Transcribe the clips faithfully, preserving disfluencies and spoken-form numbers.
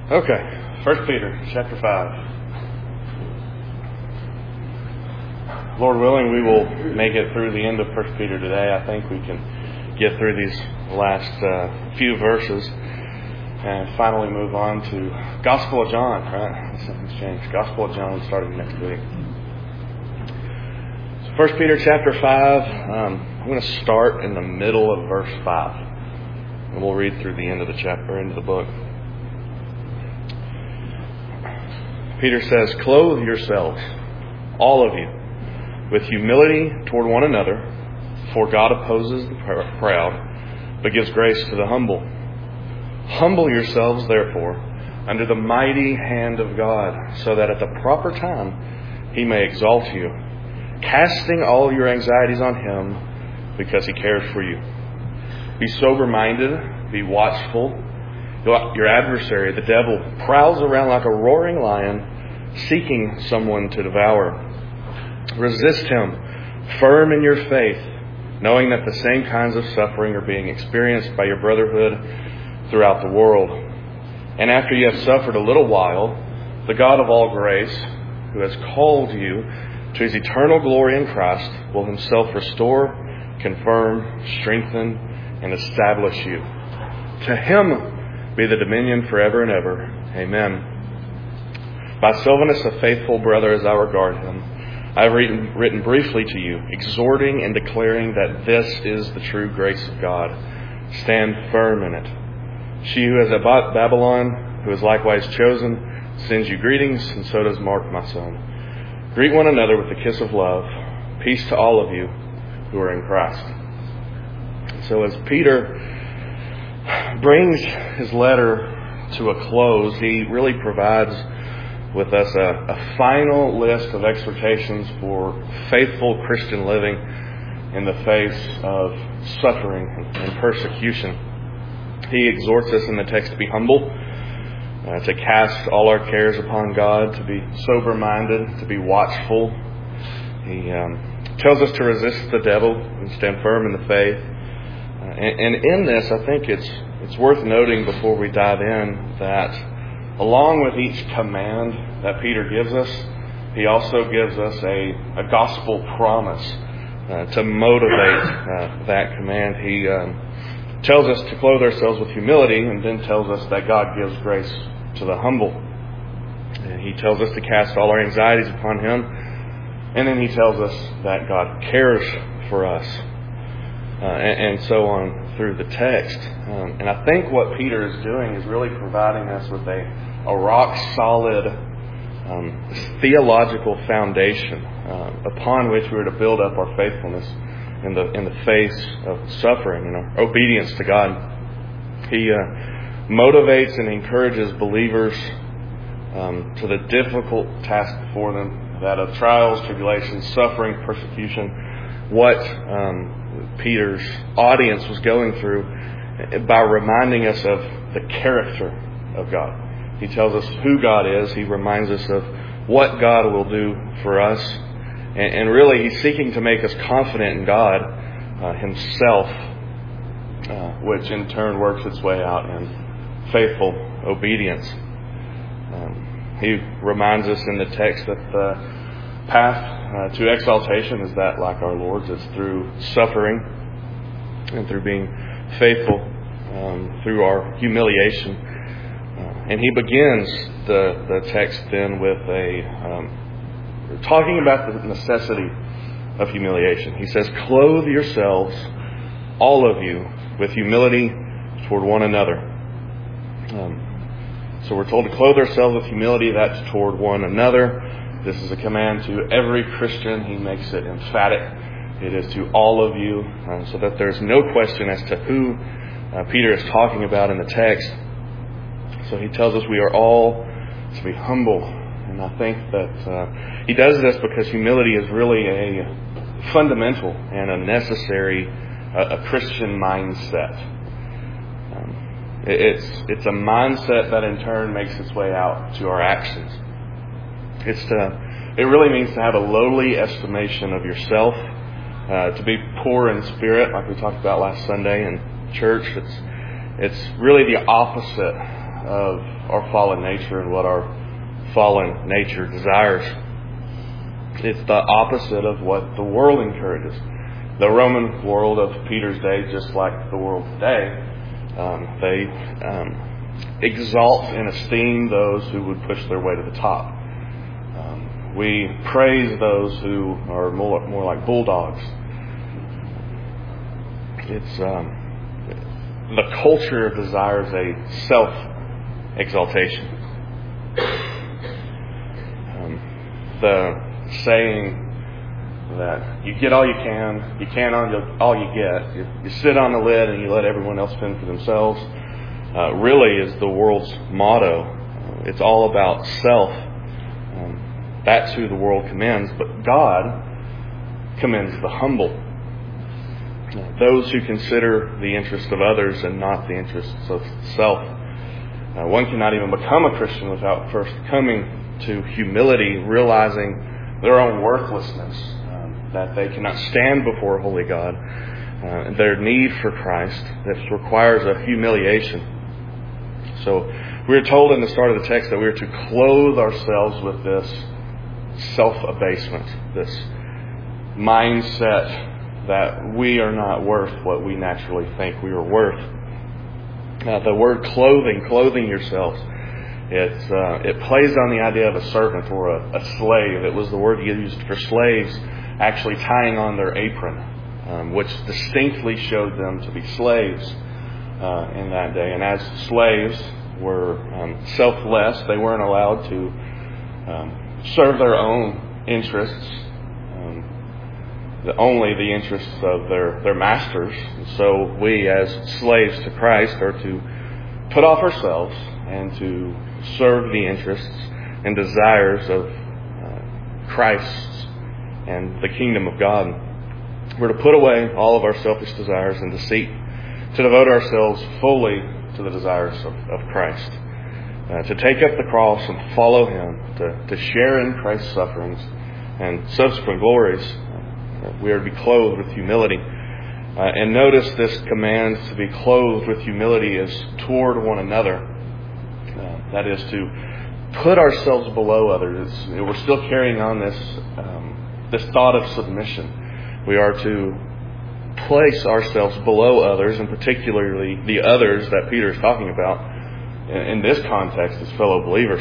Okay, First Peter chapter five. Lord willing, we will make it through the end of First Peter today. I think we can get through these last uh, few verses and finally move on to Gospel of John, right? Something's changed. Gospel of John starting next week. So First Peter chapter five, um, I'm going to start in the middle of verse five. And we'll read through the end of the chapter, end of the book. Peter says, "Clothe yourselves, all of you, with humility toward one another, for God opposes the proud, but gives grace to the humble. Humble yourselves, therefore, under the mighty hand of God, so that at the proper time He may exalt you, casting all your anxieties on Him, because He cares for you. Be sober-minded, be watchful. Your adversary, the devil, prowls around like a roaring lion, seeking someone to devour. Resist him, firm in your faith, knowing that the same kinds of suffering are being experienced by your brotherhood throughout the world. And after you have suffered a little while, the God of all grace, who has called you to His eternal glory in Christ, will Himself restore, confirm, strengthen, and establish you. To Him be the dominion forever and ever. Amen. By Silvanus, a faithful brother as I regard him, I have written, written briefly to you, exhorting and declaring that this is the true grace of God. Stand firm in it. She who is at Babylon, who is likewise chosen, sends you greetings, and so does Mark, my son. Greet one another with the kiss of love. Peace to all of you who are in Christ." So as Peter brings his letter to a close, he really provides with us a, a final list of exhortations for faithful Christian living in the face of suffering and persecution. He exhorts us in the text to be humble, uh, to cast all our cares upon God, to be sober-minded, to be watchful. He um, tells us to resist the devil and stand firm in the faith. Uh, and, and in this, I think it's it's worth noting before we dive in that along with each command that Peter gives us, he also gives us a, a gospel promise uh, to motivate uh, that command. He um, tells us to clothe ourselves with humility, and then tells us that God gives grace to the humble. And he tells us to cast all our anxieties upon Him, and then he tells us that God cares for us. Uh, and, and so on through the text. Um, and I think what Peter is doing is really providing us with a, a rock-solid um, theological foundation uh, upon which we are to build up our faithfulness in the in the face of suffering and our obedience to God. He uh, motivates and encourages believers um, to the difficult task before them, that of trials, tribulations, suffering, persecution, what um, Peter's audience was going through, by reminding us of the character of God. He tells us who God is. He reminds us of what God will do for us. And, and really, he's seeking to make us confident in God uh, Himself, uh, which in turn works its way out in faithful obedience. Um, he reminds us in the text that the path uh, to exaltation is that, like our Lord's, it's through suffering and through being faithful, um, through our humiliation. Uh, and he begins the, the text then with a um, talking about the necessity of humiliation. He says, "Clothe yourselves, all of you, with humility toward one another." Um, so we're told to clothe ourselves with humility. That's toward one another. This is a command to every Christian. He makes it emphatic. It is to all of you, uh, so that there's no question as to who uh, Peter is talking about in the text. So he tells us we are all to be humble. And I think that uh, he does this because humility is really a fundamental and a necessary uh, a Christian mindset. Um, it, it's, it's a mindset that in turn makes its way out to our actions. It's to, it really means to have a lowly estimation of yourself, uh, to be poor in spirit, like we talked about last Sunday in church. It's it's really the opposite of our fallen nature and what our fallen nature desires. It's the opposite of what the world encourages. The Roman world of Peter's day, just like the world today, um, they um, exalt and esteem those who would push their way to the top. Um, we praise those who are more, more like bulldogs. It's um, the culture desires a self-exaltation. Um, the saying that you get all you can, you can all you get, you, you sit on the lid and you let everyone else fend for themselves, uh, really is the world's motto. Uh, it's all about self. Um, that's who the world commends, but God commends the humble. Uh, those who consider the interests of others and not the interests of self. Uh, one cannot even become a Christian without first coming to humility, realizing their own worthlessness, um, that they cannot stand before a holy God, uh, their need for Christ. This requires a humiliation. So we are told in the start of the text that we are to clothe ourselves with this self-abasement, this mindset that we are not worth what we naturally think we are worth. Uh, the word clothing, clothing yourselves, it's, uh, it plays on the idea of a servant or a, a slave. It was the word used for slaves actually tying on their apron, um, which distinctly showed them to be slaves uh, in that day. And as slaves were um, selfless, they weren't allowed to um, serve their own interests, The, only the interests of their, their masters. So we as slaves to Christ are to put off ourselves and to serve the interests and desires of uh, Christ and the kingdom of God. We're to put away all of our selfish desires and deceit, to devote ourselves fully to the desires of, of Christ, uh, to take up the cross and follow Him, to, to share in Christ's sufferings and subsequent glories. We are to be clothed with humility. Uh, and notice this command to be clothed with humility is toward one another. Uh, that is to put ourselves below others. It's, we're still carrying on this, um, this thought of submission. We are to place ourselves below others, and particularly the others that Peter is talking about in, in this context as fellow believers.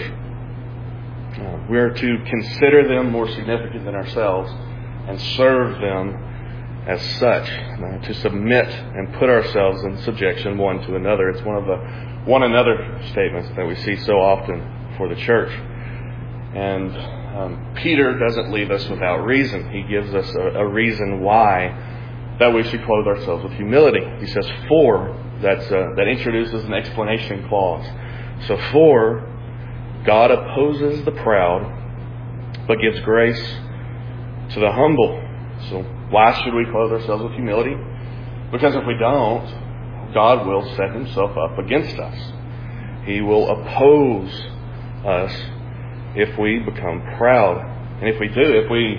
Uh, we are to consider them more significant than ourselves and serve them as such, uh, to submit and put ourselves in subjection one to another. It's one of the one another statements that we see so often for the church. And um, Peter doesn't leave us without reason. He gives us a, a reason why that we should clothe ourselves with humility. He says, for, that's, uh, that introduces an explanation clause. So for, God opposes the proud, but gives grace to the humble. So why should we clothe ourselves with humility? Because if we don't, God will set Himself up against us. He will oppose us if we become proud. And if we do, if we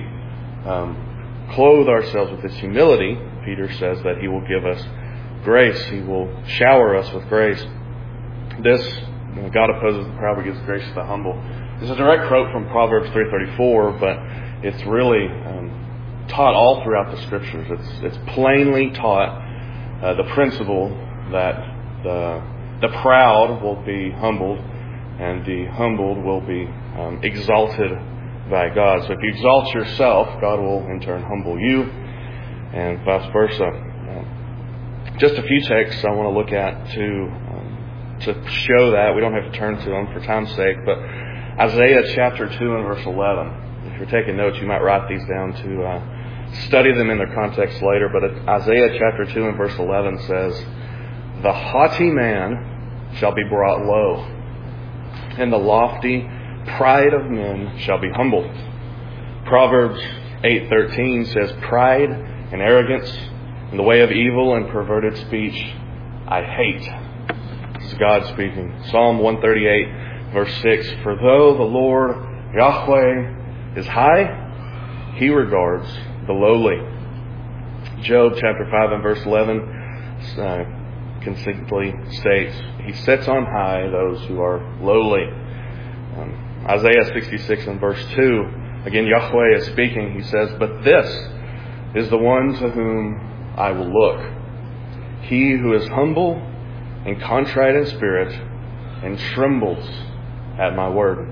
um, clothe ourselves with this humility, Peter says that He will give us grace. He will shower us with grace. This, you know, God opposes the proud but gives grace to the humble. This is a direct quote from Proverbs three thirty-four, but it's really um, taught all throughout the Scriptures. It's it's plainly taught uh, the principle that the the proud will be humbled and the humbled will be um, exalted by God. So if you exalt yourself, God will in turn humble you, and vice versa. Um, just a few texts I want to look at to um, to show that. We don't have to turn to them for time's sake, but Isaiah chapter two and verse eleven. If you're taking notes, you might write these down to uh, study them in their context later. But Isaiah chapter two and verse eleven says, "The haughty man shall be brought low, and the lofty pride of men shall be humbled." Proverbs eight thirteen says, "Pride and arrogance and the way of evil and perverted speech I hate." This is God speaking. Psalm one thirty-eight verse six, "For though the Lord Yahweh is high, He regards the lowly." Job chapter five and verse eleven uh, concisely states, He sets on high those who are lowly. Um, Isaiah sixty-six and verse two, again Yahweh is speaking. He says, "But this is the one to whom I will look. He who is humble and contrite in spirit and trembles at my word."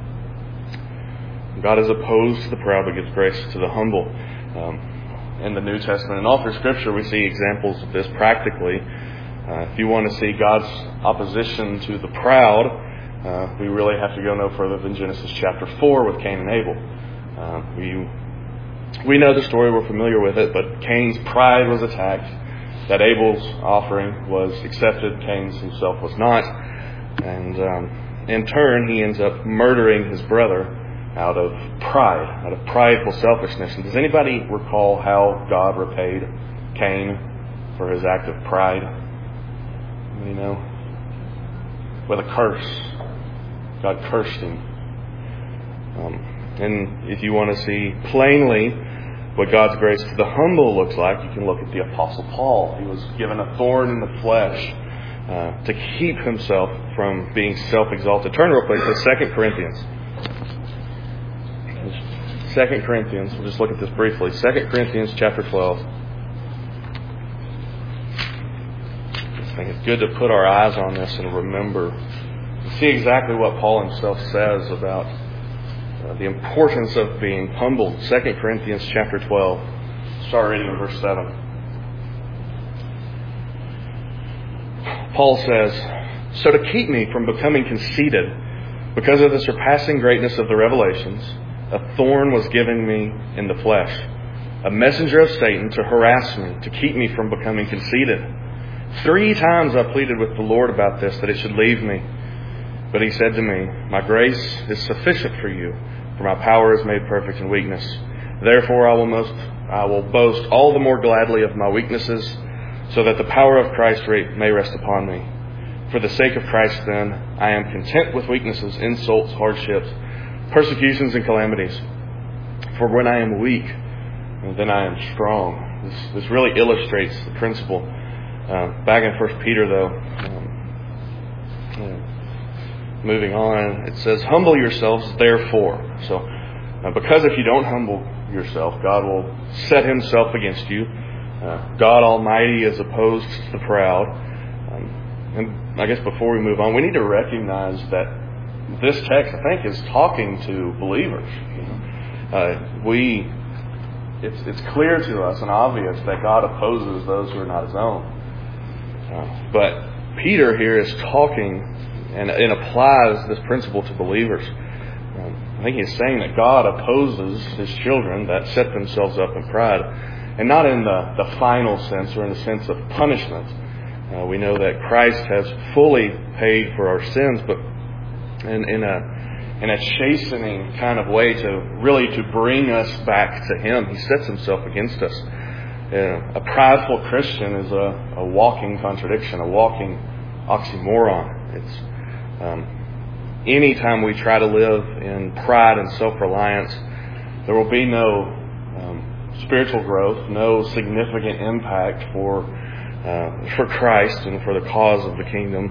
God is opposed to the proud but gives grace to the humble. Um, in the New Testament and all through Scripture we see examples of this practically. Uh, if you want to see God's opposition to the proud, uh, we really have to go no further than Genesis chapter four with Cain and Abel. Uh, we, we know the story, we're familiar with it, but Cain's pride was attacked. That Abel's offering was accepted, Cain's himself was not. And um, in turn, he ends up murdering his brother out of pride, out of prideful selfishness. And does anybody recall how God repaid Cain for his act of pride? You know, with a curse. God cursed him. Um, and if you want to see plainly what God's grace to the humble looks like, you can look at the Apostle Paul. He was given a thorn in the flesh uh, to keep himself from being self-exalted. Turn real quick to Second Corinthians. Second Corinthians, we'll just look at this briefly. Second Corinthians chapter twelve. I think it's good to put our eyes on this and remember. See exactly what Paul himself says about uh, the importance of being humbled. Second Corinthians chapter twelve. Start reading in verse seven. Paul says, "So to keep me from becoming conceited, because of the surpassing greatness of the revelations, a thorn was given me in the flesh, a messenger of Satan to harass me, to keep me from becoming conceited. Three times I pleaded with the Lord about this, that it should leave me. But He said to me, 'My grace is sufficient for you, for my power is made perfect in weakness. Therefore I will most I will boast all the more gladly of my weaknesses, so that the power of Christ may rest upon me. For the sake of Christ, then, I am content with weaknesses, insults, hardships, persecutions, and calamities. For when I am weak, then I am strong.'" This, this really illustrates the principle. Uh, back in First Peter, though, um, uh, moving on, it says, "Humble yourselves, therefore." So, uh, because if you don't humble yourself, God will set Himself against you. Uh, God Almighty is opposed to the proud. Um, and I guess before we move on, we need to recognize that this text, I think, is talking to believers. You know? uh, we, it's it's clear to us and obvious that God opposes those who are not His own. Uh, but Peter here is talking and, and applies this principle to believers. Um, I think he's saying that God opposes His children that set themselves up in pride, and not in the, the final sense or in the sense of punishment. Uh, we know that Christ has fully paid for our sins, but in, in a in a chastening kind of way to really to bring us back to Him. He sets Himself against us. Uh, a prideful Christian is a, a walking contradiction, a walking oxymoron. It's um, anytime we try to live in pride and self-reliance, there will be no um, spiritual growth, no significant impact for uh, for Christ and for the cause of the kingdom.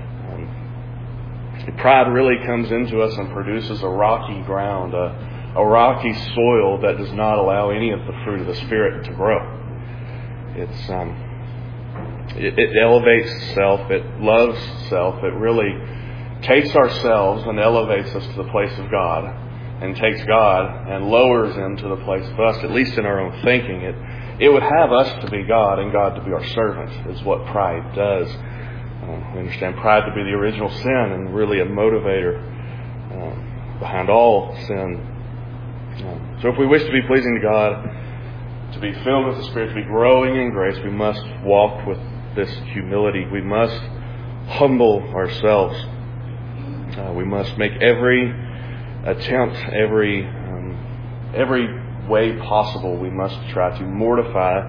Um, pride really comes into us and produces a rocky ground, a, a rocky soil that does not allow any of the fruit of the Spirit to grow. It's um, it, it elevates self. It loves self. It really takes ourselves and elevates us to the place of God, and takes God and lowers Him to the place of us. At least in our own thinking, it it would have us to be God and God to be our servant. Is what pride does. Uh, we understand pride to be the original sin and really a motivator uh, behind all sin. Uh, so, if we wish to be pleasing to God, to be filled with the Spirit, to be growing in grace, we must walk with this humility. We must humble ourselves. Uh, we must make every attempt, every um, every way possible. We must try to mortify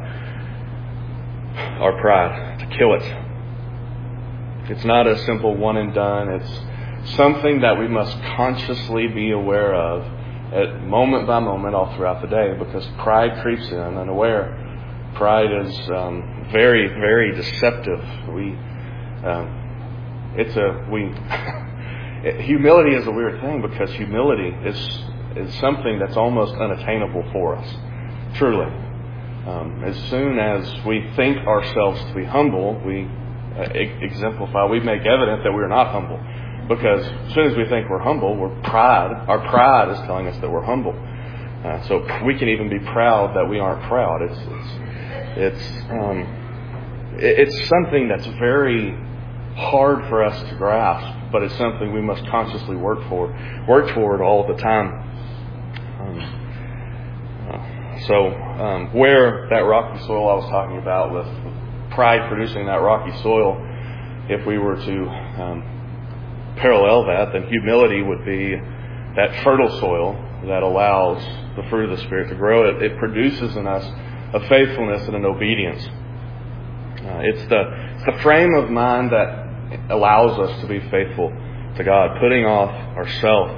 our pride, to kill it. It's not a simple one and done. It's something that we must consciously be aware of at moment by moment all throughout the day, because pride creeps in unaware. Pride is um, very, very deceptive. We, um, it's a we. Humility is a weird thing because humility is is something that's almost unattainable for us. Truly, um, as soon as we think ourselves to be humble, we uh, exemplify, we make evident that we're not humble. Because as soon as we think we're humble, we're pride. Our pride is telling us that we're humble. Uh, so we can even be proud that we aren't proud. It's it's it's um, it's something that's very hard for us to grasp, but it's something we must consciously work for, work toward all the time. Um, uh, so um, where that rocky soil I was talking about, with pride producing that rocky soil, if we were to um, parallel that, then humility would be that fertile soil that allows the fruit of the Spirit to grow. It, it produces in us a faithfulness and an obedience. Uh, it's the it's the frame of mind that allows us to be faithful to God, putting off ourselves.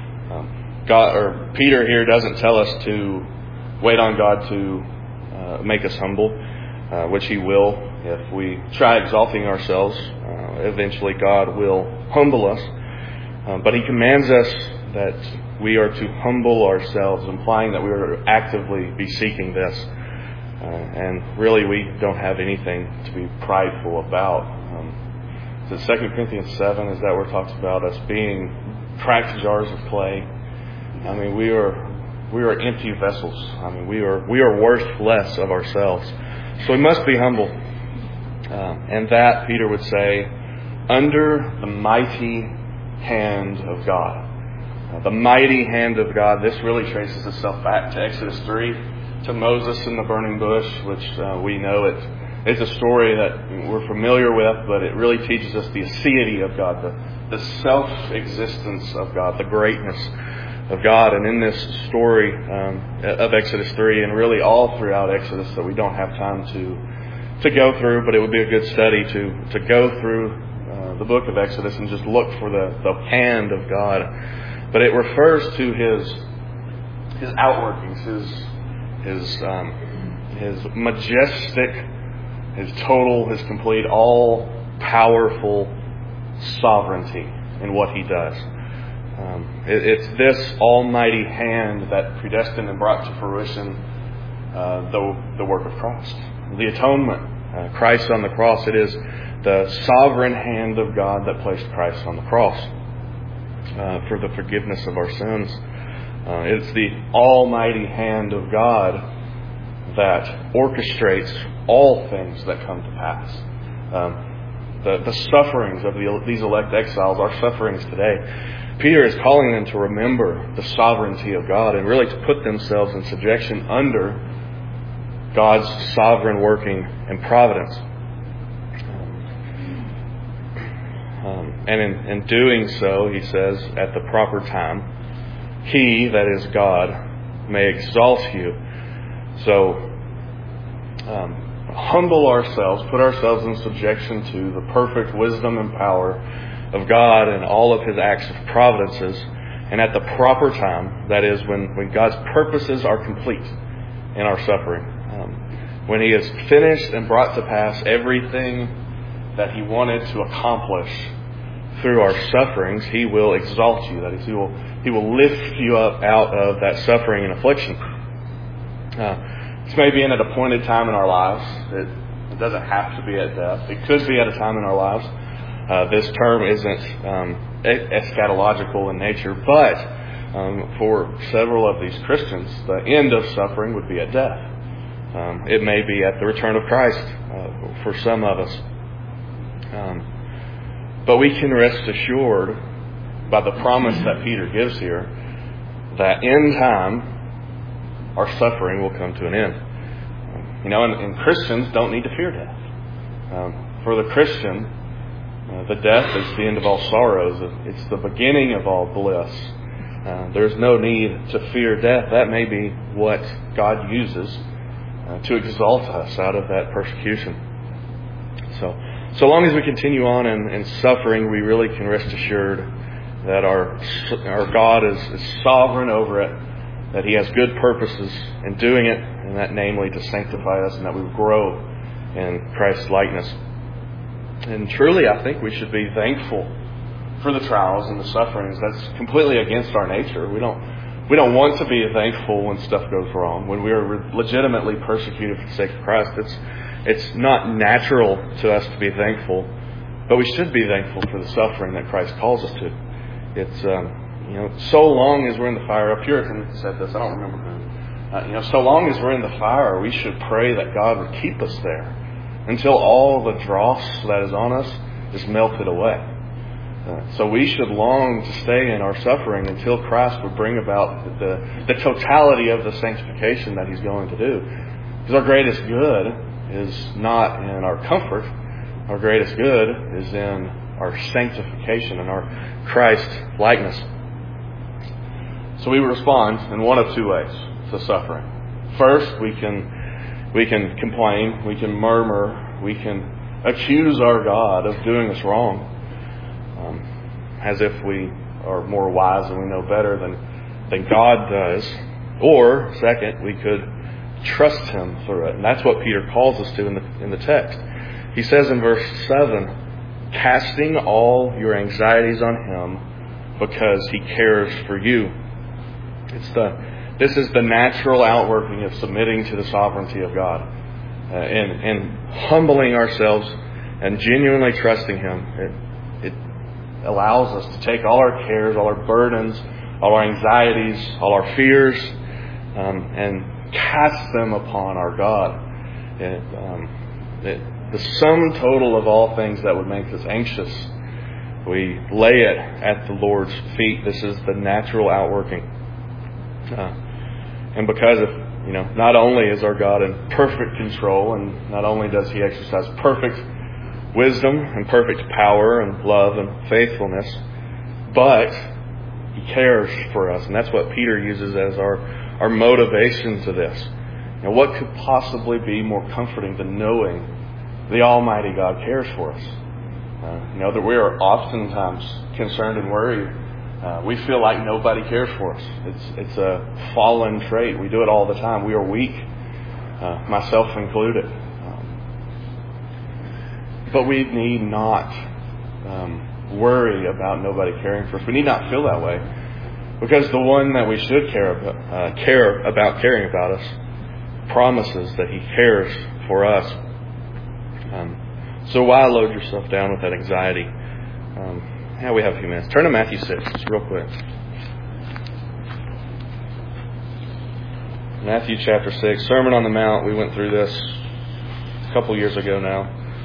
Um, God or Peter here doesn't tell us to wait on God to uh, make us humble, uh, which He will. If we try exalting ourselves, uh, eventually God will humble us. Um, but He commands us that we are to humble ourselves, implying that we are to actively be seeking this. Uh, and really, we don't have anything to be prideful about. Um, so Second Corinthians seven is that where it talks about us being cracked jars of clay. I mean, we are we are empty vessels. I mean, we are we are worth less of ourselves. So we must be humble. Uh, and that, Peter would say, under the mighty hand of God. Uh, the mighty hand of God. This really traces itself back to Exodus three, to Moses in the burning bush, which uh, we know it. It's a story that we're familiar with, but it really teaches us the aseity of God, the, the self-existence of God, the greatness of God. And in this story um, of Exodus three, and really all throughout Exodus that we don't have time to to go through, but it would be a good study to to go through uh, the book of Exodus and just look for the, the hand of God. But it refers to His His outworkings, His His um, His majestic, His total, His complete, all powerful sovereignty in what He does. Um, it, it's this almighty hand that predestined and brought to fruition uh, the the work of Christ. The atonement, uh, Christ on the cross. It is the sovereign hand of God that placed Christ on the cross uh, for the forgiveness of our sins. Uh, it's the almighty hand of God that orchestrates all things that come to pass. Um, the, the sufferings of the, these elect exiles, our sufferings today, Peter is calling them to remember the sovereignty of God and really to put themselves in subjection under God's sovereign working and providence. Um, and in, in doing so, he says, at the proper time, He, that is God, may exalt you. So, um, humble ourselves, put ourselves in subjection to the perfect wisdom and power of God and all of His acts of providences. And at the proper time, that is, when, when God's purposes are complete in our suffering, Um, when He has finished and brought to pass everything that He wanted to accomplish through our sufferings, He will exalt you. That is, He will He will lift you up out of that suffering and affliction. Uh, this may be in an appointed time in our lives. It, it doesn't have to be at death. It could be at a time in our lives. Uh, this term isn't um, eschatological in nature, but um, for several of these Christians, the end of suffering would be at death. Um, it may be at the return of Christ uh, for some of us. Um, but we can rest assured by the promise that Peter gives here that in time our suffering will come to an end. You know, and, and Christians don't need to fear death. Um, for the Christian, uh, the death is the end of all sorrows. It's the beginning of all bliss. Uh, there's no need to fear death. That may be what God uses Uh, to exalt us out of that persecution. So, so long as we continue on in, in suffering, we really can rest assured that our our God is, is sovereign over it, that He has good purposes in doing it, and that namely to sanctify us and that we would grow in Christ's likeness. And truly, I think we should be thankful for the trials and the sufferings. That's completely against our nature. We don't we don't want to be thankful when stuff goes wrong, when we are legitimately persecuted for the sake of Christ. It's it's not natural to us to be thankful, but we should be thankful for the suffering that Christ calls us to. It's um, you know, so long as we're in the fire. A Puritan said this. I don't remember who. Uh, you know, so long as we're in the fire, we should pray that God would keep us there until all the dross that is on us is melted away. Uh, so we should long to stay in our suffering until Christ would bring about the, the totality of the sanctification that He's going to do. Because our greatest good is not in our comfort. Our greatest good is in our sanctification and our Christ likeness. So we respond in one of two ways to suffering. First, we can we can complain, we can murmur, we can accuse our God of doing us wrong, um, as if we are more wise and we know better than than God does. Or second, we could trust Him through it, and that's what Peter calls us to in the in the text. He says in verse seven, casting all your anxieties on Him because He cares for you. It's the this is the natural outworking of submitting to the sovereignty of God, uh, and and humbling ourselves and genuinely trusting Him. It, it allows us to take all our cares, all our burdens, all our anxieties, all our fears, um, and cast them upon our God. It, um, it, the sum total of all things that would make us anxious, we lay it at the Lord's feet. This is the natural outworking. Uh, and because of, you know, not only is our God in perfect control, and not only does He exercise perfect wisdom and perfect power and love and faithfulness, but He cares for us. And that's what Peter uses as our, our motivation to this. Now, what could possibly be more comforting than knowing the Almighty God cares for us? Uh, you know, that we are oftentimes concerned and worried. Uh, we feel like nobody cares for us. It's it's a fallen trait. We do it all the time. We are weak, uh, myself included. Um, but we need not um, worry about nobody caring for us. We need not feel that way, because the one that we should care about, uh, care about caring about us promises that He cares for us. Um, so why load yourself down with that anxiety? Um, Yeah, we have a few minutes. Turn to Matthew six, just real quick. Matthew chapter six, Sermon on the Mount. We went through this a couple years ago now.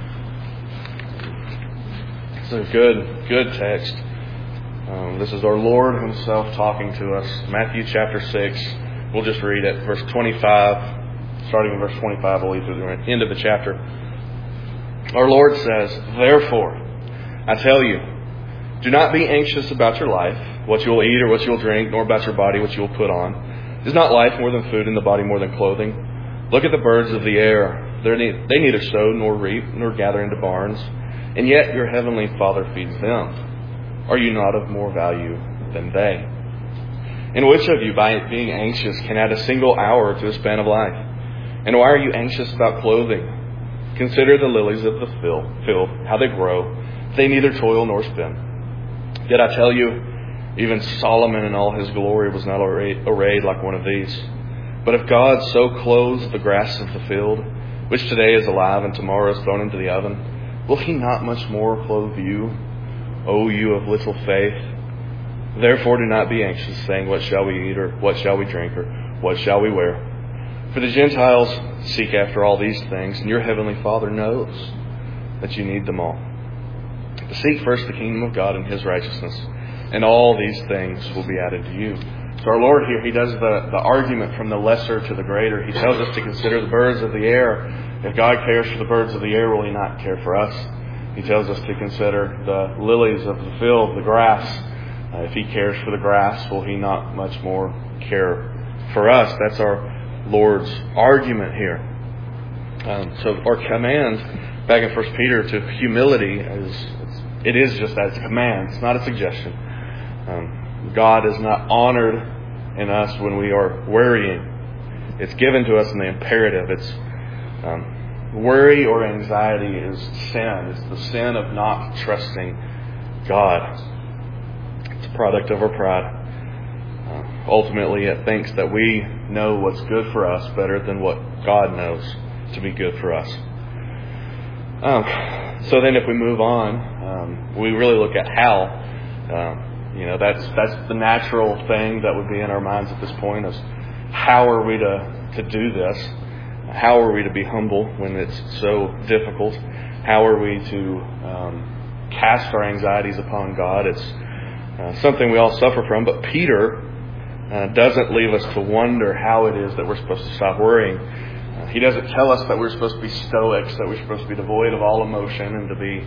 It's a good, good text. Um, this is our Lord Himself talking to us. Matthew chapter six. We'll just read it. Verse twenty-five. Starting in verse twenty-five, we'll lead to the end of the chapter. Our Lord says, "Therefore, I tell you, do not be anxious about your life, what you will eat or what you will drink, nor about your body, what you will put on. Is not life more than food, and the body more than clothing? Look at the birds of the air. They neither sow nor reap nor gather into barns, and yet your heavenly Father feeds them. Are you not of more value than they? And which of you, by being anxious, can add a single hour to a span of life? And why are you anxious about clothing? Consider the lilies of the field, how they grow. They neither toil nor spin. Yet I tell you, even Solomon in all his glory was not arrayed like one of these. But if God so clothes the grass of the field, which today is alive and tomorrow is thrown into the oven, will He not much more clothe you, O you of little faith? Therefore do not be anxious, saying, what shall we eat, or what shall we drink, or what shall we wear? For the Gentiles seek after all these things, and your heavenly Father knows that you need them all. But seek first the kingdom of God and His righteousness, and all these things will be added to you." So our Lord here, He does the, the argument from the lesser to the greater. He tells us to consider the birds of the air. If God cares for the birds of the air, will He not care for us? He tells us to consider the lilies of the field, the grass. Uh, if He cares for the grass, will He not much more care for us? That's our Lord's argument here. Um, so our command back in First Peter to humility is It is just that. It's a command. It's not a suggestion. Um, God is not honored in us when we are worrying. it's given to us in the imperative. It's um, worry or anxiety is sin. It's the sin of not trusting God. It's a product of our pride. Uh, ultimately, it thinks that we know what's good for us better than what God knows to be good for us. Um, so then if we move on, um, we really look at how. Um, you know, that's that's the natural thing that would be in our minds at this point is how are we to, to do this? How are we to be humble when it's so difficult? How are we to um, cast our anxieties upon God? It's uh, something we all suffer from, but Peter uh, doesn't leave us to wonder how it is that we're supposed to stop worrying. Uh, he doesn't tell us that we're supposed to be stoics, that we're supposed to be devoid of all emotion and to be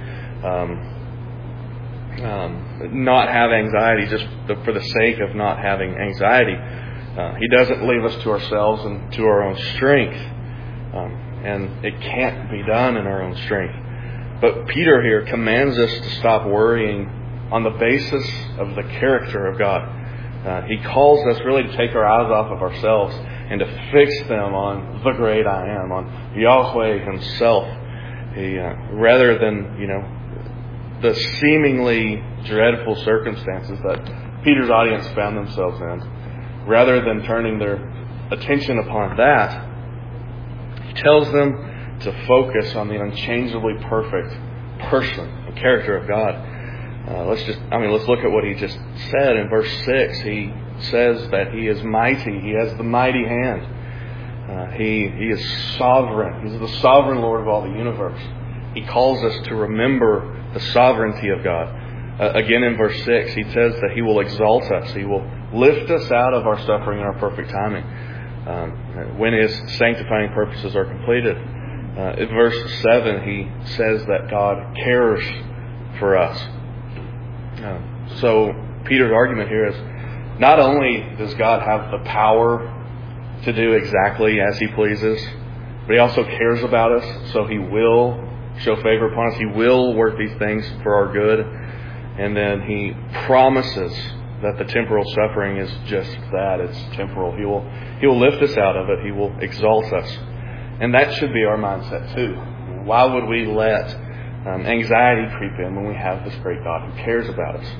um, um, not have anxiety just for the sake of not having anxiety. Uh, he doesn't leave us to ourselves and to our own strength. Um, and it can't be done in our own strength. But Peter here commands us to stop worrying on the basis of the character of God. Uh, he calls us really to take our eyes off of ourselves and to fix them on the great I am, on Yahweh Himself. He, uh, rather than, you know, the seemingly dreadful circumstances that Peter's audience found themselves in, rather than turning their attention upon that, he tells them to focus on the unchangeably perfect person and character of God. Uh, let's just, I mean, let's look at what he just said in verse six. He says that He is mighty. He has the mighty hand. Uh, he, he is sovereign. He's the sovereign Lord of all the universe. He calls us to remember the sovereignty of God. Uh, again in verse six, he says that He will exalt us. He will lift us out of our suffering and our perfect timing. Um, when His sanctifying purposes are completed. Uh, in verse seven, he says that God cares for us. Uh, so Peter's argument here is not only does God have the power to do exactly as He pleases, but He also cares about us, so He will show favor upon us. He will work these things for our good. And then He promises that the temporal suffering is just that. It's temporal. He will He will lift us out of it. He will exalt us. And that should be our mindset too. Why would we let um, anxiety creep in when we have this great God who cares about us?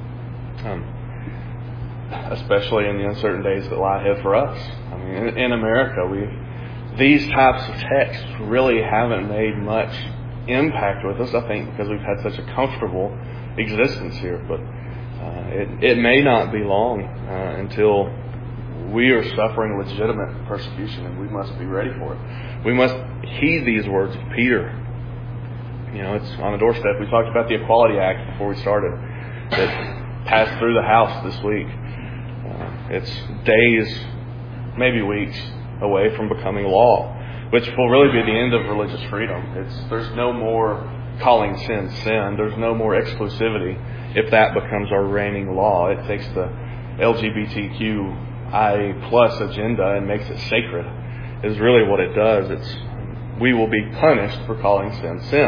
Um, especially in the uncertain days that lie ahead for us. I mean, in, in America, we these types of texts really haven't made much impact with us, I think, because we've had such a comfortable existence here. But uh, it, it may not be long uh, until we are suffering legitimate persecution, and we must be ready for it. We must heed these words of Peter. You know, it's on the doorstep. We talked about the Equality Act before we started that passed through the House this week. Uh, it's days, maybe weeks away from becoming law, which will really be the end of religious freedom. It's there's no more calling sin sin. There's no more exclusivity if that becomes our reigning law. It takes the L G B T Q I plus agenda and makes it sacred, is really what it does. It's we will be punished for calling sin sin.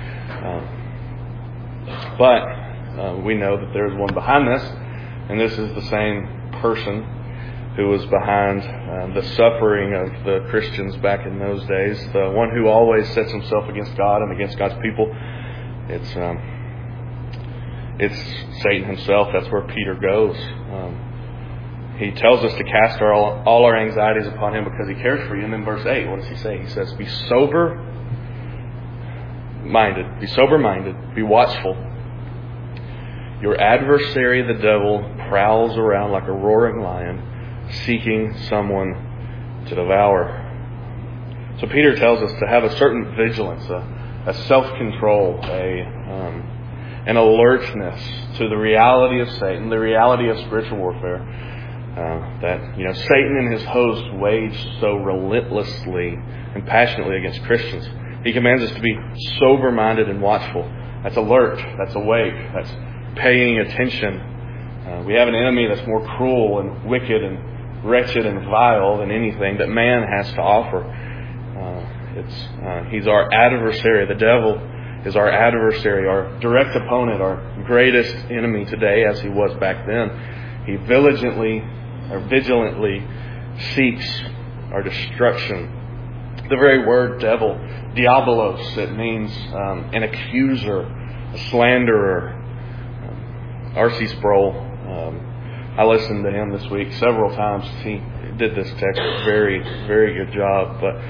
Um, but uh, we know that there's one behind this, and this is the same person who was behind uh, the suffering of the Christians back in those days, the one who always sets himself against God and against God's people. It's um, it's Satan himself. That's where Peter goes. Um, he tells us to cast our, all, all our anxieties upon Him because He cares for you. And then verse eight, what does He say? He says, be sober minded. Be sober minded. Be watchful. Your adversary, the devil, prowls around like a roaring lion, seeking someone to devour. So Peter tells us to have a certain vigilance, a, a self-control, a um, an alertness to the reality of Satan, the reality of spiritual warfare. Uh, that you know, Satan and his host wage so relentlessly and passionately against Christians. He commands us to be sober-minded and watchful. That's alert. That's awake. That's paying attention. Uh, we have an enemy that's more cruel and wicked and wretched and vile than anything that man has to offer. Uh, it's uh, he's our adversary. The devil is our adversary, our direct opponent, our greatest enemy today, as he was back then. He vigilantly or vigilantly seeks our destruction. The very word devil, diabolos, it means um, an accuser, a slanderer. Um, R C Sproul, um, I listened to him this week several times. He did this text a very, very good job. But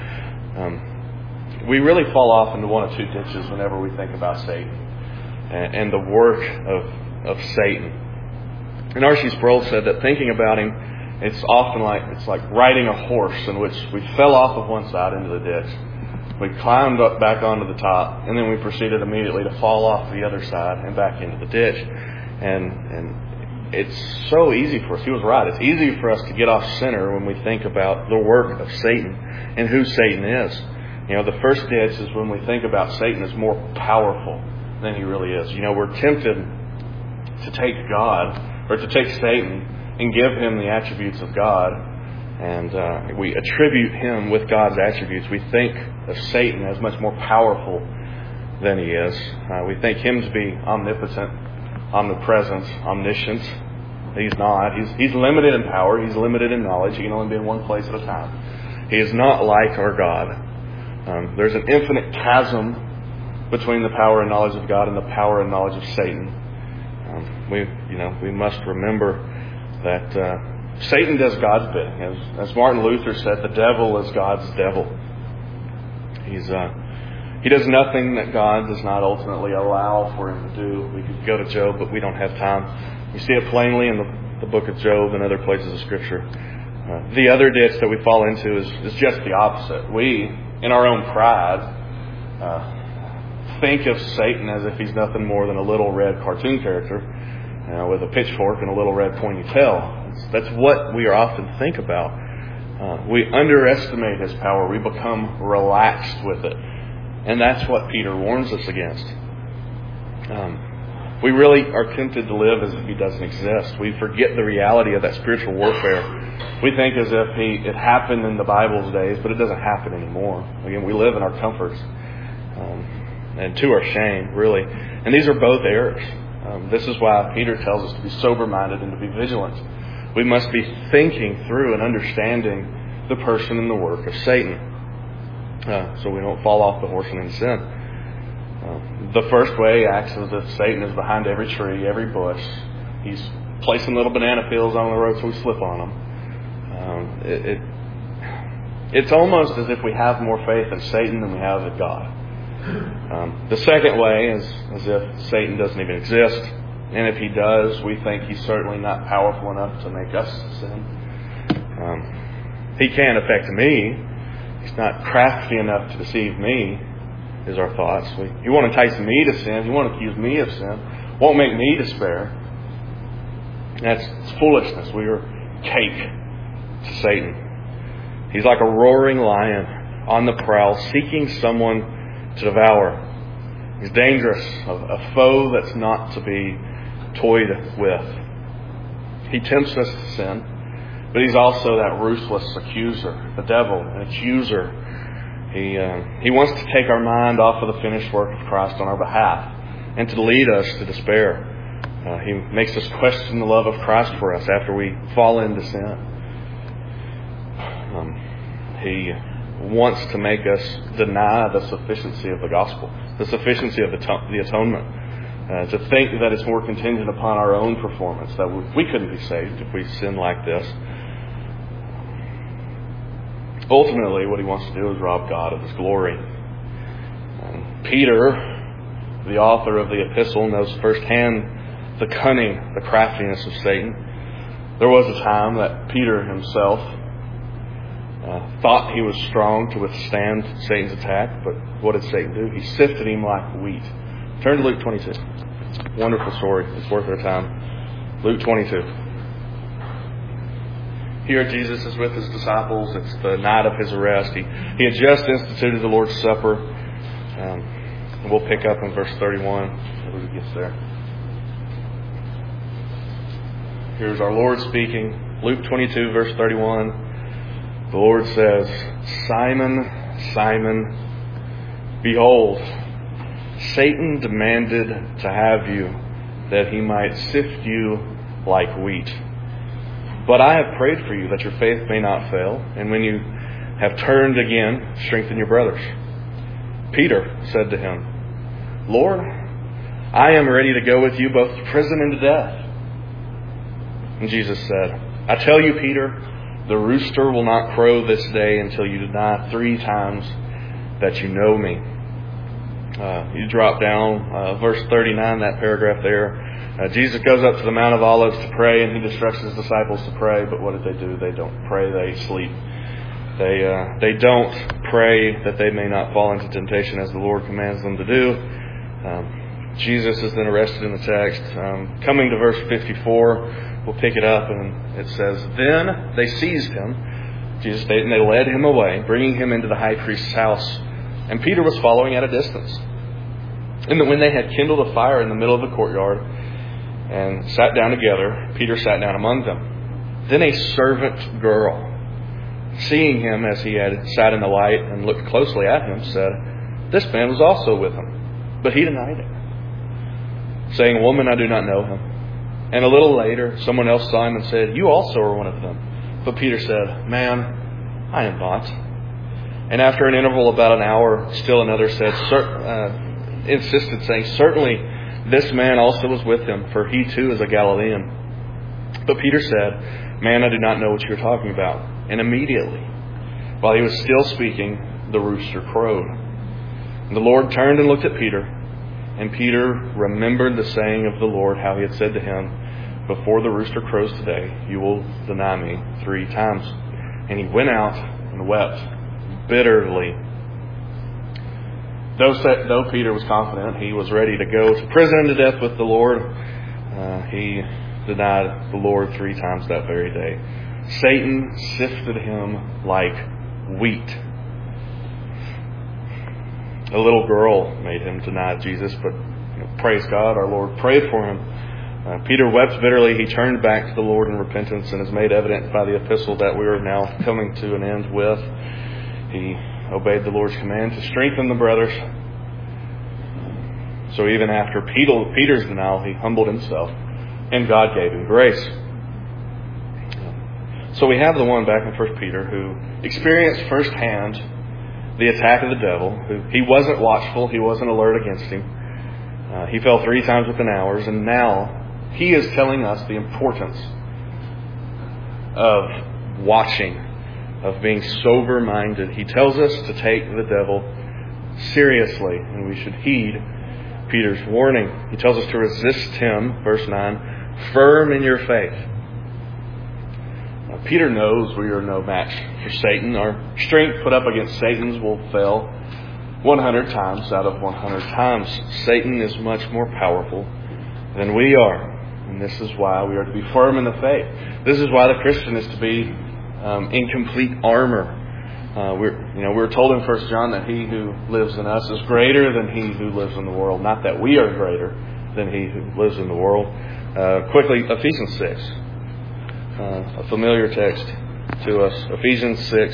um, we really fall off into one of two ditches whenever we think about Satan and, and the work of, of Satan. And R C Sproul said that thinking about him, it's often like it's like riding a horse in which we fell off of one side into the ditch. We climbed up back onto the top, and then we proceeded immediately to fall off the other side and back into the ditch. And and it's so easy for us. He was right. It's easy for us to get off center when we think about the work of Satan and who Satan is. You know, the first ditch is when we think about Satan as more powerful than he really is. You know, we're tempted to take God, or to take Satan, and give him the attributes of God, and uh, we attribute him with God's attributes. We think of Satan as much more powerful than he is. Uh, we think him to be omnipotent, omnipresent, omniscient. He's not. He's, he's limited in power. He's limited in knowledge. He can only be in one place at a time. He is not like our God. Um, there's an infinite chasm between the power and knowledge of God and the power and knowledge of Satan. Um, we, you know, we must remember that uh, Satan does God's bidding. As, as Martin Luther said, the devil is God's devil. He's uh, he does nothing that God does not ultimately allow for him to do. We could go to Job, but we don't have time. We see it plainly in the, the book of Job and other places of Scripture. Uh, the other ditch that we fall into is, is just the opposite. We, in our own pride, uh, think of Satan as if he's nothing more than a little red cartoon character, Uh, with a pitchfork and a little red pointy tail. That's, that's what we often think about. Uh, we underestimate his power. We become relaxed with it. And that's what Peter warns us against. Um, we really are tempted to live as if he doesn't exist. We forget the reality of that spiritual warfare. We think as if he it happened in the Bible's days, but it doesn't happen anymore. Again, we live in our comforts. Um, and to our shame, really. And these are both errors. Um, this is why Peter tells us to be sober-minded and to be vigilant. We must be thinking through and understanding the person and the work of Satan, uh, so we don't fall off the horse and into sin. Uh, the first way acts as if Satan is behind every tree, every bush. He's placing little banana peels on the road so we slip on them. Um, it, it, it's almost as if we have more faith in Satan than we have in God. Um, the second way is as if Satan doesn't even exist, and if he does, we think he's certainly not powerful enough to make us sin. Um, he can't affect me. He's not crafty enough to deceive me, is our thoughts. We, he won't entice me to sin. He won't accuse me of sin. Won't make me despair. That's it's foolishness. We are cake to Satan. He's like a roaring lion on the prowl, seeking someone to devour. He's dangerous, a, a foe that's not to be toyed with. He tempts us to sin, but he's also that ruthless accuser, the devil, an accuser. He uh, he wants to take our mind off of the finished work of Christ on our behalf and to lead us to despair. Uh, he makes us question the love of Christ for us after we fall into sin. Um, he wants to make us deny the sufficiency of the gospel, the sufficiency of the, to- the atonement, uh, to think that it's more contingent upon our own performance, that we, we couldn't be saved if we sin like this. Ultimately, what he wants to do is rob God of His glory. Um, Peter, the author of the epistle, knows firsthand the cunning, the craftiness of Satan. There was a time that Peter himself Uh, thought he was strong to withstand Satan's attack, but what did Satan do? He sifted him like wheat. Turn to Luke twenty-two. Wonderful story. It's worth our time. Luke twenty-two. Here Jesus is with His disciples. It's the night of His arrest. He, he had just instituted the Lord's Supper. Um, and we'll pick up in verse thirty-one as it gets there. Here's our Lord speaking. Luke twenty-two, verse thirty-one. The Lord says, Simon, Simon, behold, Satan demanded to have you, that he might sift you like wheat. But I have prayed for you, that your faith may not fail. And when you have turned again, strengthen your brothers." Peter said to him, "Lord, I am ready to go with you both to prison and to death." And Jesus said, "I tell you, Peter, the rooster will not crow this day until you deny three times that you know me." Uh, you drop down uh, verse thirty-nine, that paragraph there. Uh, Jesus goes up to the Mount of Olives to pray, and he instructs his disciples to pray. But what did they do? They don't pray, they sleep. They uh, they don't pray that they may not fall into temptation as the Lord commands them to do. Um, Jesus is then arrested in the text. Um, coming to verse fifty-four, we'll pick it up, and it says, "Then they seized him," Jesus stated, "and they led him away, bringing him into the high priest's house. And Peter was following at a distance. And when they had kindled a fire in the middle of the courtyard and sat down together, Peter sat down among them. Then a servant girl, seeing him as he had sat in the light and looked closely at him, said, 'This man was also with him.' But he denied it, saying, 'Woman, I do not know him.' And a little later, someone else saw him and said, 'You also are one of them.' But Peter said, 'Man, I am not.' And after an interval of about an hour, still another said, uh, insisted, saying, 'Certainly this man also was with him, for he too is a Galilean.' But Peter said, 'Man, I do not know what you are talking about.' And immediately, while he was still speaking, the rooster crowed. And the Lord turned and looked at Peter. And Peter remembered the saying of the Lord, how he had said to him, 'Before the rooster crows today, you will deny me three times.' And he went out and wept bitterly." Though, though Peter was confident he was ready to go to prison and to death with the Lord, uh, he denied the Lord three times that very day. Satan sifted him like wheat. A little girl made him deny Jesus, but you know, praise God, our Lord prayed for him. Uh, Peter wept bitterly. He turned back to the Lord in repentance, and is made evident by the epistle that we are now coming to an end with. He obeyed the Lord's command to strengthen the brothers. So even after Peter's denial, he humbled himself, and God gave him grace. So we have the one back in First Peter who experienced firsthand the attack of the devil. Who he wasn't watchful, he wasn't alert against him. Uh, he fell three times within hours, and now he is telling us the importance of watching, of being sober-minded. He tells us to take the devil seriously, and we should heed Peter's warning. He tells us to resist him, verse nine, firm in your faith. Now, Peter knows we are no match for Satan. Our strength put up against Satan's will fail one hundred times out of one hundred times. Satan is much more powerful than we are. And this is why we are to be firm in the faith. This is why the Christian is to be um, in complete armor. Uh, we're, you know, we're told in First John that he who lives in us is greater than he who lives in the world. Not that we are greater than he who lives in the world. Uh, quickly, Ephesians six. Uh, a familiar text to us. Ephesians six.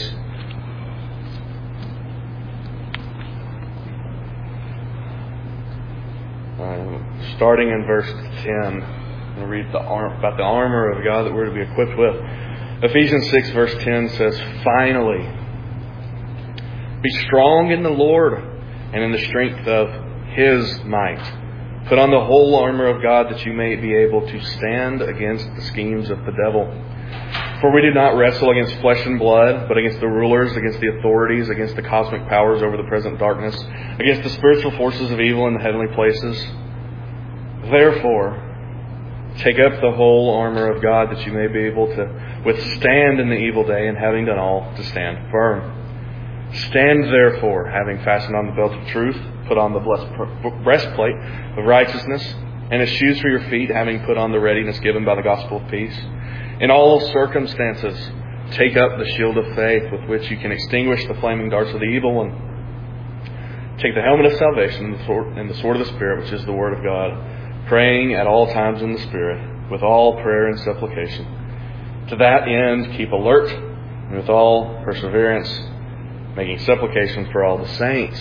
Uh, starting in verse ten. I'm going to read the arm, about the armor of God that we're to be equipped with. Ephesians six verse ten says, "Finally, be strong in the Lord and in the strength of His might. Put on the whole armor of God that you may be able to stand against the schemes of the devil. For we do not wrestle against flesh and blood, but against the rulers, against the authorities, against the cosmic powers over the present darkness, against the spiritual forces of evil in the heavenly places. Therefore, take up the whole armor of God that you may be able to withstand in the evil day, and having done all, to stand firm. Stand therefore, having fastened on the belt of truth, put on the breastplate of righteousness, and as shoes for your feet, having put on the readiness given by the gospel of peace. In all circumstances, take up the shield of faith, with which you can extinguish the flaming darts of the evil one. Take the helmet of salvation and the sword, and the sword of the Spirit, which is the word of God, praying at all times in the Spirit, with all prayer and supplication. To that end, keep alert, and with all perseverance, making supplication for all the saints."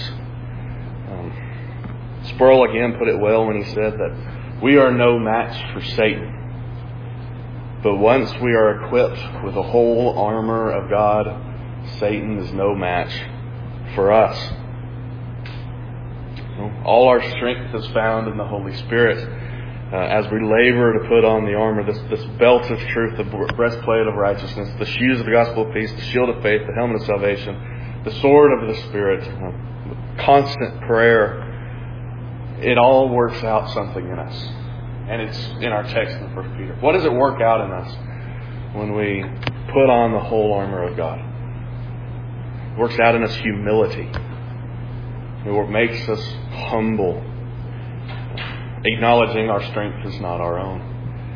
Um, Sproul again put it well when he said that we are no match for Satan. But once we are equipped with the whole armor of God, Satan is no match for us. All our strength is found in the Holy Spirit. Uh, as we labor to put on the armor, this, this belt of truth, the breastplate of righteousness, the shoes of the gospel of peace, the shield of faith, the helmet of salvation, the sword of the Spirit, uh, constant prayer, it all works out something in us. And it's in our text in First Peter. What does it work out in us when we put on the whole armor of God? It works out in us humility. It makes us humble, acknowledging our strength is not our own.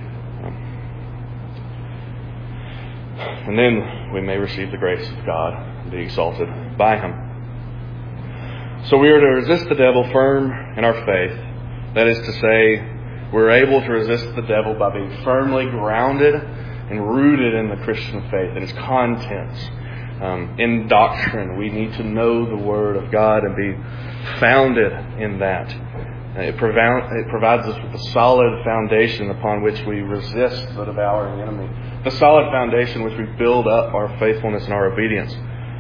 And then we may receive the grace of God and be exalted by Him. So we are to resist the devil firm in our faith. That is to say, we're able to resist the devil by being firmly grounded and rooted in the Christian faith and its contents. Um, in doctrine, we need to know the Word of God and be founded in that. It, provi- it provides us with a solid foundation upon which we resist the devouring enemy. The solid foundation which we build up our faithfulness and our obedience.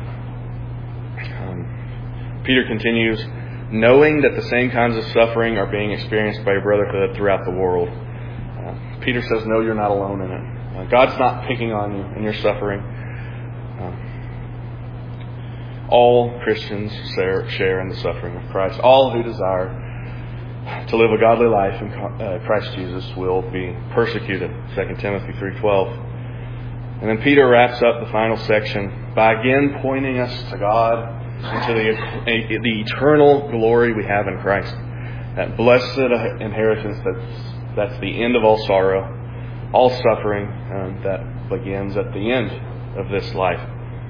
Um, Peter continues, knowing that the same kinds of suffering are being experienced by your brotherhood throughout the world. Uh, Peter says, no, you're not alone in it. Uh, God's not picking on you in your suffering. Uh, all Christians share in the suffering of Christ. All who desire to live a godly life in Christ Jesus will be persecuted. Second Timothy three twelve. And then Peter wraps up the final section by again pointing us to God and to the, the eternal glory we have in Christ. That blessed inheritance that's, that's the end of all sorrow, all suffering, um, that begins at the end of this life.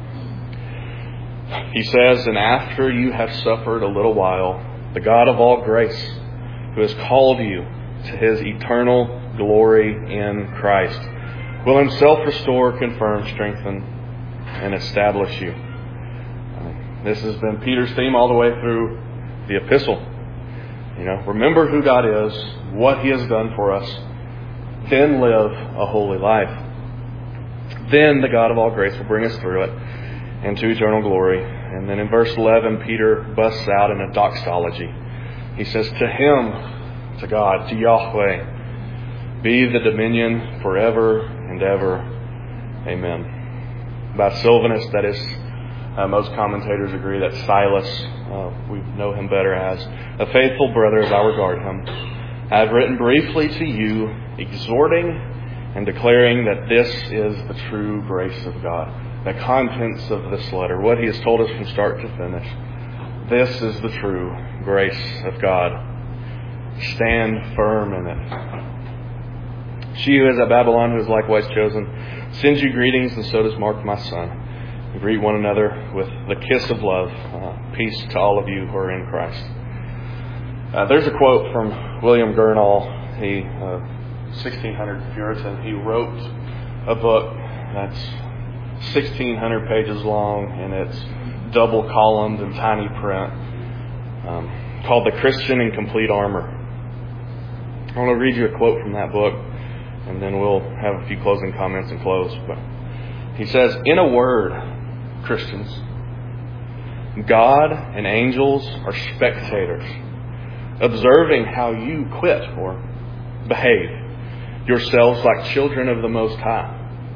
He says, and after you have suffered a little while, the God of all grace, who has called you to His eternal glory in Christ, will Himself restore, confirm, strengthen, and establish you. This has been Peter's theme all the way through the epistle. You know, remember who God is, what He has done for us, then live a holy life. Then the God of all grace will bring us through it into eternal glory. And then in verse eleven, Peter busts out in a doxology. He says, to Him, to God, to Yahweh, be the dominion forever and ever. Amen. By Silvanus, that is, uh, most commentators agree that Silas, uh, we know him better as, a faithful brother as I regard him. I have written briefly to you, exhorting and declaring that this is the true grace of God. The contents of this letter, what he has told us from start to finish. This is the true grace of God. Stand firm in it. She who is at Babylon, who is likewise chosen, sends you greetings, and so does Mark, my son. We greet one another with the kiss of love. Uh, peace to all of you who are in Christ. Uh, there's a quote from William Gurnall, he, uh, sixteen hundred Puritan. He wrote a book that's sixteen hundred pages long, and it's double columned and tiny print, um, called The Christian in Complete Armor. I want to read you a quote from that book, and then we'll have a few closing comments and close. But he says, in a word, Christians, God and angels are spectators, observing how you quit or behave yourselves like children of the Most High.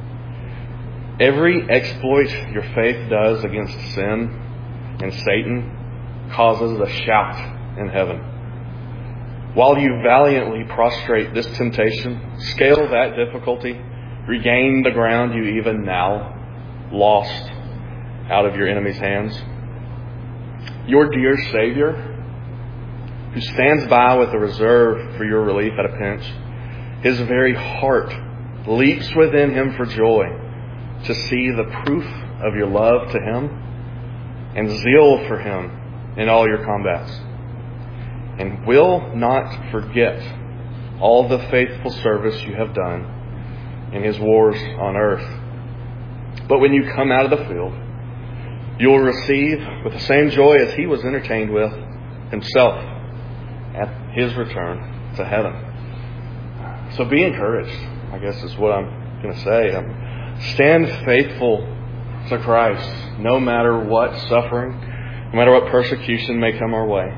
Every exploit your faith does against sin and Satan causes a shout in heaven. While you valiantly prostrate this temptation, scale that difficulty, regain the ground you even now lost out of your enemy's hands. Your dear Savior, who stands by with a reserve for your relief at a pinch, His very heart leaps within Him for joy to see the proof of your love to Him and zeal for Him in all your combats, and will not forget all the faithful service you have done in His wars on earth. But when you come out of the field, you will receive with the same joy as He was entertained with Himself at His return to heaven. So be encouraged, I guess is what I'm going to say. Um, stand faithful to Christ, no matter what suffering, no matter what persecution may come our way.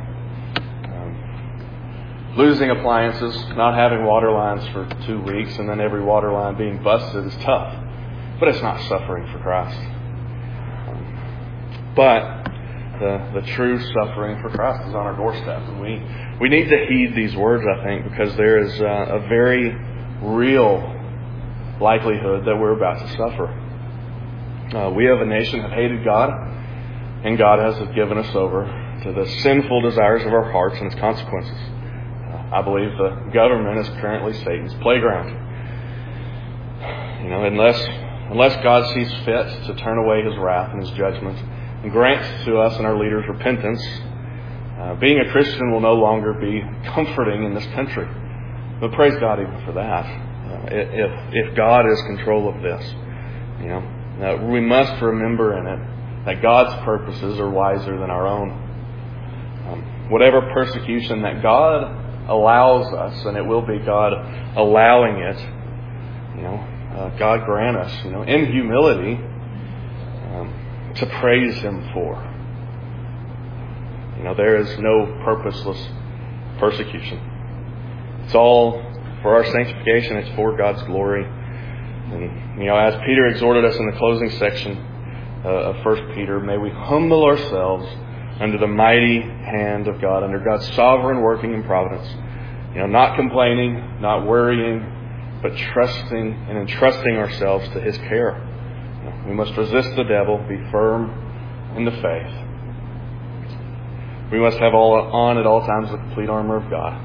Um, losing appliances, not having water lines for two weeks, and then every water line being busted is tough. But it's not suffering for Christ. Um, but the the true suffering for Christ is on our doorstep. And we, we need to heed these words, I think, because there is a, a very real likelihood that we're about to suffer. Uh, we as a nation have hated God, and God has given us over to the sinful desires of our hearts and its consequences. Uh, I believe the government is currently Satan's playground. You know, unless unless God sees fit to turn away His wrath and His judgment and grant to us and our leaders repentance, uh, being a Christian will no longer be comforting in this country. But praise God even for that. Uh, if if God is control of this, you know. Uh, we must remember in it that God's purposes are wiser than our own. Um, whatever persecution that God allows us, and it will be God allowing it, you know, uh, God grant us, you know, in humility, um, to praise Him for. You know, there is no purposeless persecution. It's all for our sanctification. It's for God's glory. And, you know, as Peter exhorted us in the closing section uh, of First Peter, may we humble ourselves under the mighty hand of God, under God's sovereign working and providence. You know, not complaining, not worrying, but trusting and entrusting ourselves to His care. You know, we must resist the devil, be firm in the faith. We must have all on at all times the complete armor of God.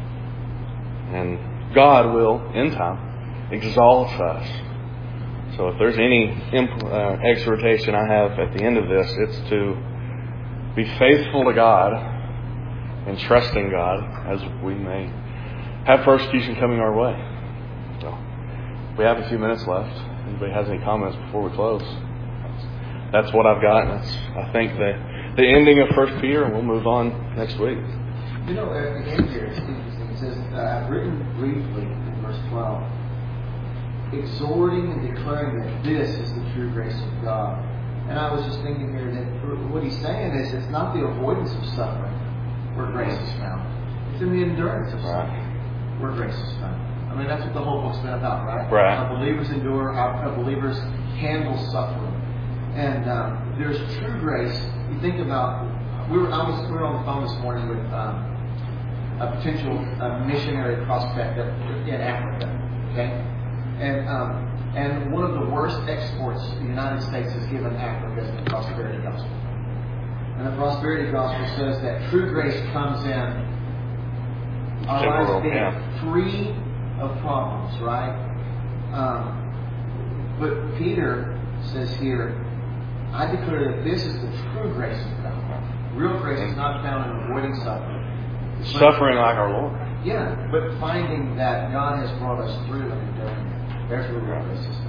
And God will, in time, exalt us. So if there's any imp- uh, exhortation I have at the end of this, it's to be faithful to God and trusting God as we may have persecution coming our way. So we have a few minutes left. Anybody has any comments before we close? That's what I've got. That's, I think, the, the ending of First Peter, and we'll move on next week. You know, at the end here, it's interesting. It says, uh, I've written briefly in verse twelve, exhorting and declaring that this is the true grace of God. And I was just thinking here that what he's saying is it's not the avoidance of suffering where grace is found. It's in the endurance of suffering where grace is found. I mean, that's what the whole book's been about, right? Right. How believers endure, how, how believers handle suffering. And um, there's true grace. You think about, we were, I was, we were on the phone this morning with um, a potential uh, missionary prospect in Africa, okay? And um, and one of the worst exports the United States has given Africa is the prosperity gospel. And the prosperity gospel says that true grace comes in our lives being yeah. free of problems, right? Um, but Peter says here, I declare that this is the true grace of God. Real grace is not found in avoiding suffering. Suffering like our Lord. Yeah, but finding that God has brought us through and doing it. There's where real grace is.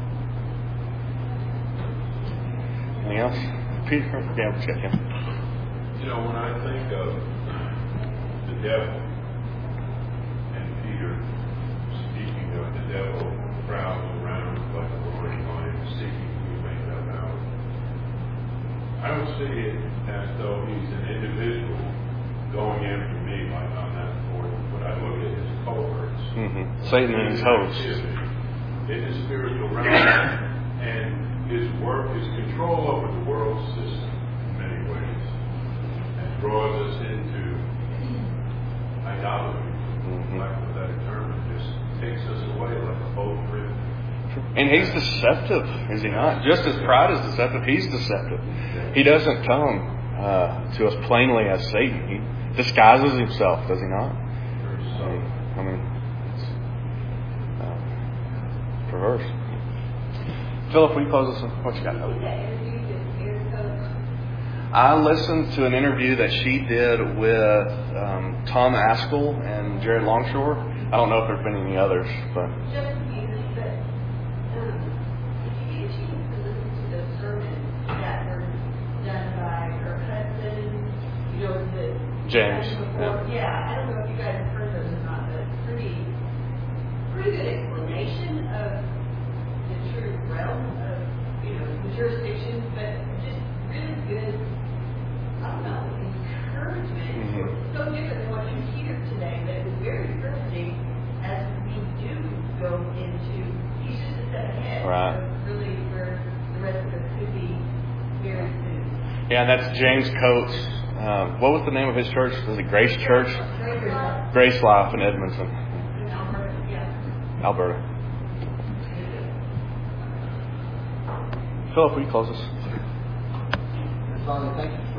Anything else? Peter, yeah, we'll check in. You know, when I think of the devil and Peter speaking of the devil prowls around like a roaring lion seeking who may devour, I don't see it as though he's an individual going after me like on that board, but I look at his cohorts. Mm-hmm. Satan and his hosts. In his spiritual realm, and his work, his control over the world system in many ways, and draws us into idolatry, for lack of a better term, and just takes us away like a boat drift. And he's deceptive, is he not? Just as pride is deceptive, he's deceptive. He doesn't come uh, to us plainly as Satan. He disguises himself, does he not? So, I mean, perverse. Philip, will you close us? What you got? I listened to an interview that she did with um, Tom Askell and Jared Longshore. I don't know if there's been any others, but just music, but um, if you get a chance to listen to the sermons that were done by her husband, you know, the James. Yeah. yeah, I don't know if you guys have heard those or not, but it's pretty, pretty good explanation of the true realm of, you know, the jurisdiction go into, he's just a step ahead. Right. So really where the rest of us could be very soon. Yeah, and that's James Coates. Um, what was the name of his church? Was it Grace Church? Very good. Grace Life in Edmonton, In Alberta, yeah. Alberta. Philip, will you close us? Father, thank you